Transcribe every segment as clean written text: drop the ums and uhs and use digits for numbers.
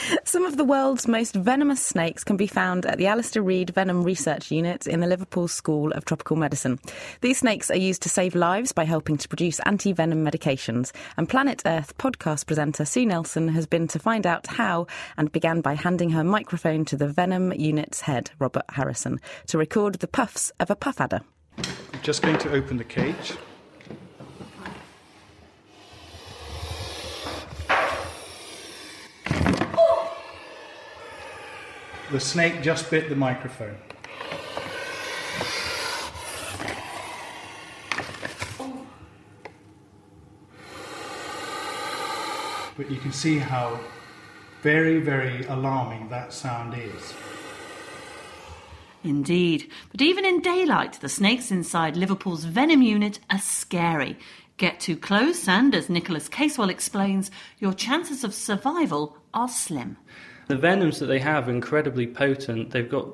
Some of the world's most venomous snakes can be found at the Alistair Reid Venom Research Unit in the Liverpool School of Tropical Medicine. These snakes are used to save lives by helping to produce anti-venom medications. And Planet Earth podcast presenter Sue Nelson has been to find out how, and began by handing her microphone to the Venom Unit's head, Robert Harrison, to record the puffs of a puff adder. I'm just going to open the cage. The snake just bit the microphone. But you can see how very, very alarming that sound is. Indeed. But even in daylight, the snakes inside Liverpool's Venom Unit are scary. Get too close and, as Nicholas Casewell explains, your chances of survival are slim. The venoms that they have are incredibly potent. They've got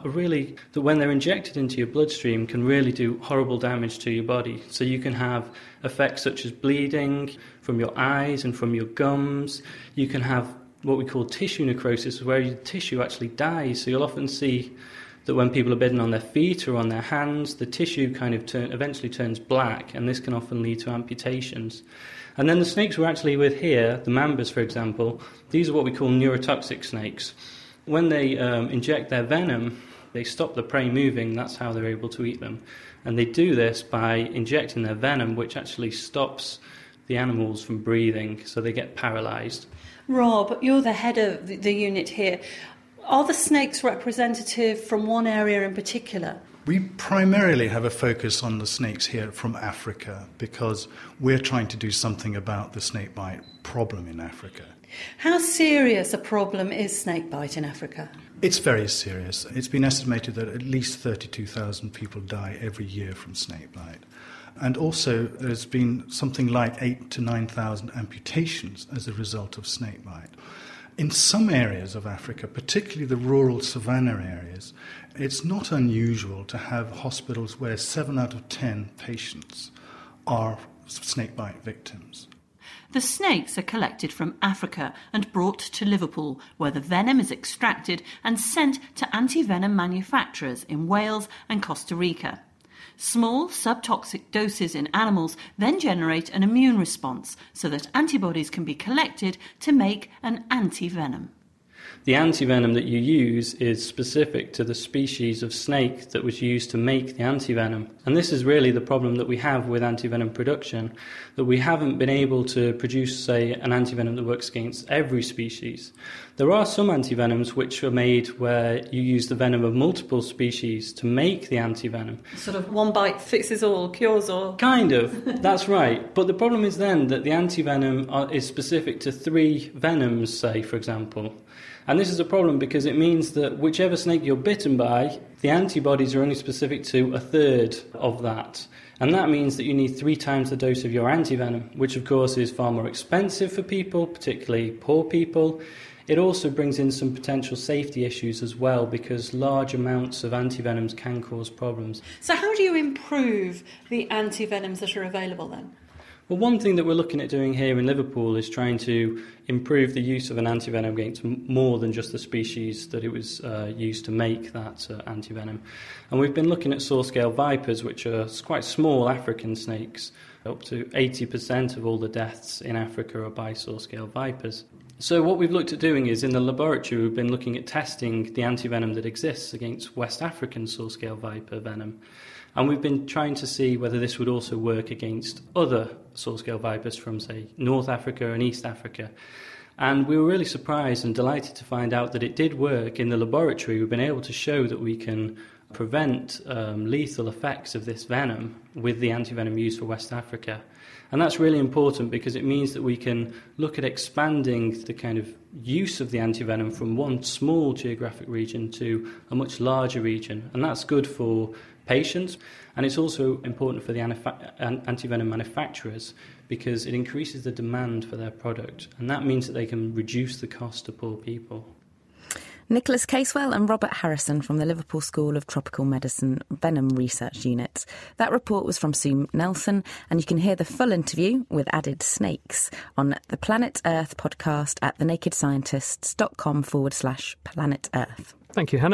that when they're injected into your bloodstream can really do horrible damage to your body. So you can have effects such as bleeding from your eyes and from your gums. You can have what we call tissue necrosis, where your tissue actually dies. So you'll often see that when people are bitten on their feet or on their hands, the tissue kind of eventually turns black, and this can often lead to amputations. And then the snakes we're actually with here, the mambas, for example, these are what we call neurotoxic snakes. When they inject their venom, they stop the prey moving. That's how they're able to eat them. And they do this by injecting their venom, which actually stops the animals from breathing, so they get paralysed. Rob, you're the head of the unit here. Are the snakes representative from one area in particular? We primarily have a focus on the snakes here from Africa because we're trying to do something about the snakebite problem in Africa. How serious a problem is snakebite in Africa? It's very serious. It's been estimated that at least 32,000 people die every year from snakebite. And also there's been something like 8,000 to 9,000 amputations as a result of snakebite. In some areas of Africa, particularly the rural savanna areas, it's not unusual to have hospitals where 7 out of 10 patients are snakebite victims. The snakes are collected from Africa and brought to Liverpool, where the venom is extracted and sent to anti-venom manufacturers in Wales and Costa Rica. Small subtoxic doses in animals then generate an immune response so that antibodies can be collected to make an anti-venom. The antivenom that you use is specific to the species of snake that was used to make the antivenom. And this is really the problem that we have with antivenom production, that we haven't been able to produce, say, an antivenom that works against every species. There are some antivenoms which are made where you use the venom of multiple species to make the antivenom. Sort of one bite fixes all, cures all. Kind of, that's right. But the problem is then that the antivenom is specific to 3 venoms, say, for example. And this is a problem because it means that whichever snake you're bitten by, the antibodies are only specific to a third of that. And that means that you need 3 times the dose of your antivenom, which of course is far more expensive for people, particularly poor people. It also brings in some potential safety issues as well, because large amounts of antivenoms can cause problems. So how do you improve the antivenoms that are available then? Well, one thing that we're looking at doing here in Liverpool is trying to improve the use of an antivenom against more than just the species that it was used to make that antivenom. And we've been looking at saw-scale vipers, which are quite small African snakes. Up to 80% of all the deaths in Africa are by saw-scale vipers. So what we've looked at doing is, in the laboratory, we've been looking at testing the antivenom that exists against West African saw-scale viper venom. And we've been trying to see whether this would also work against other saw-scale vipers from, say, North Africa and East Africa. And we were really surprised and delighted to find out that it did work in the laboratory. We've been able to show that we can prevent lethal effects of this venom with the antivenom used for West Africa. And that's really important because it means that we can look at expanding the kind of use of the antivenom from one small geographic region to a much larger region. And that's good for patients, and it's also important for the antivenom manufacturers because it increases the demand for their product, and that means that they can reduce the cost to poor people. Nicholas Casewell and Robert Harrison from the Liverpool School of Tropical Medicine Venom Research Unit. That report was from Sue Nelson, and you can hear the full interview with added snakes on the Planet Earth podcast at thenakedscientists.com/Planet Earth. Thank you, Hannah.